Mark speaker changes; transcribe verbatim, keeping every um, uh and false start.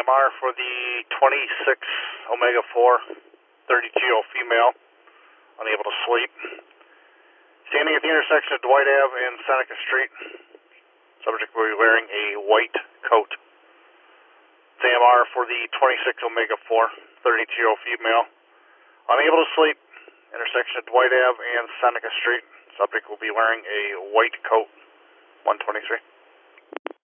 Speaker 1: R for the twenty-six Omega four, thirty G O female, unable to sleep. Standing at the intersection of Dwight Avenue and Seneca Street. Subject will be wearing a white coat. S A M R for the twenty-six Omega four, thirty G O female, unable to sleep. Intersection of Dwight Avenue and Seneca Street. Subject will be wearing a white coat. one twenty-three.